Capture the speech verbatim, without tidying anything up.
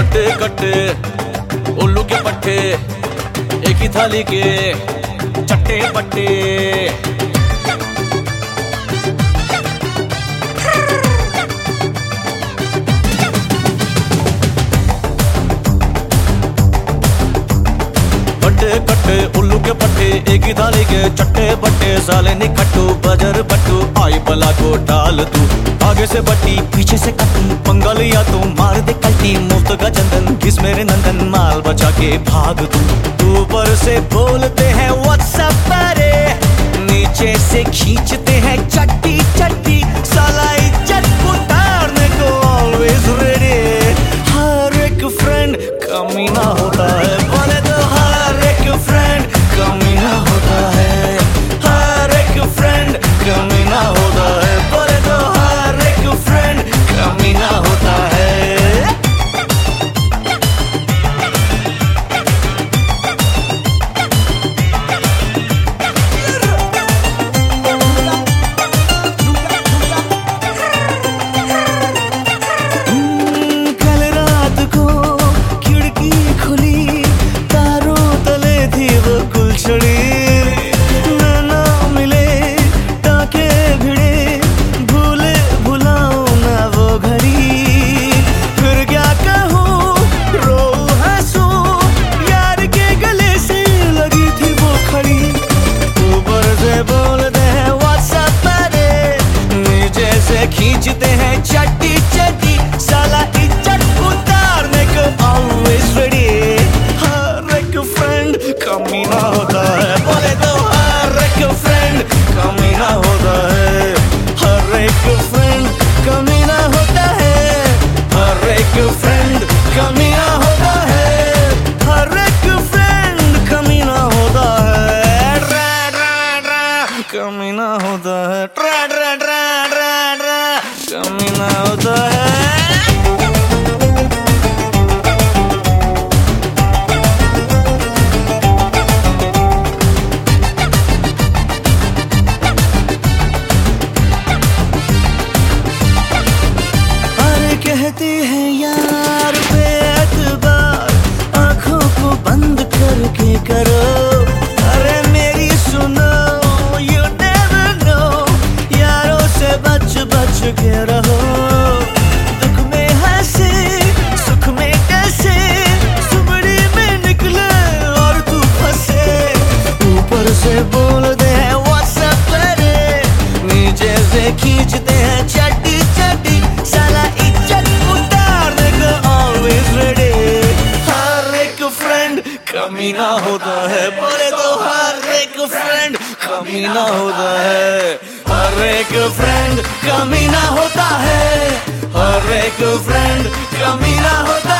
कट्टे कट्टे उल्लू के पट्टे, एक ही थाली के चट्टे पट्टे। कट्टे कट्टे उल्लू के पट्टे, एक ही थाली के चट्टे बट्टे। साले निकट्टू बजर बट्टू, आई बला को डाल तू। आगे से बट्टी पीछे से कट्टी, पंगा लिया तो मार दे कल्टी। मुफ्त का चंदन किस मेरे नंदन, माल बचा के भाग तू। ऊपर से बोलते हैं व्हाट्सएप अरे, नीचे से खींचते हैं चट्टी चट्टी। साला इज्जत उतारने को ऑलवेज रेडी। हर एक फ्रेंड कमीना होता है, बोले तो हर एक फ्रेंड कमीना होता है। हर एक फ्रेंड कमीना होता है, बोले तो हर एक फ्रेंड कमीना होता है। कल रात को खिड़की खुली, तारों तले थी वो गुलछड़ी। नैना मिले टाके भिड़े, भूले भुलाओ ना वो घड़ी। फिर क्या कहूँ रो हंसू, यार के गले से लगी थी वो खड़ी। ऊपर से बोलते हैं व्हाट्सएप अरे, नीचे से खींचते हैं चट्टी चट्टी। साला इज्जत उतारने को ऑलवेज रेडी। हर एक फ्रेंड कमीना होता है, बोले तो हर एक फ्रेंड कमीना होता है। हर एक फ्रेंड कमीना होता है। हर एक फ्रेंड कमीना होता है। हर एक फ्रेंड कमीना होता है। ड्रा ड्रा ड्रा कमीना होता है। ड्रा ड्रा ड्रा ड्रा ड्रा कमीना होता है। कहते हैं यार बेअतबार, आंखों को बंद करके करो। अरे मेरी सुनो, you never know, यारों से बच बच के रहो। दुख में हंसे सुख में कैसे, सुबड़ी में निकले और तू फंसे। ऊपर से बोलते हैं व्हाट्सएप अरे, नीचे से खींचते हैं चट्टी चट्टी। साला इज्जत उतारने को ऑलवेज रेडी। हर एक फ्रेंड कमीना होता है, बोले तो हर एक फ्रेंड कमीना होता है। हर एक फ्रेंड कमीना होता है। हर एक फ्रेंड कमीना होता है।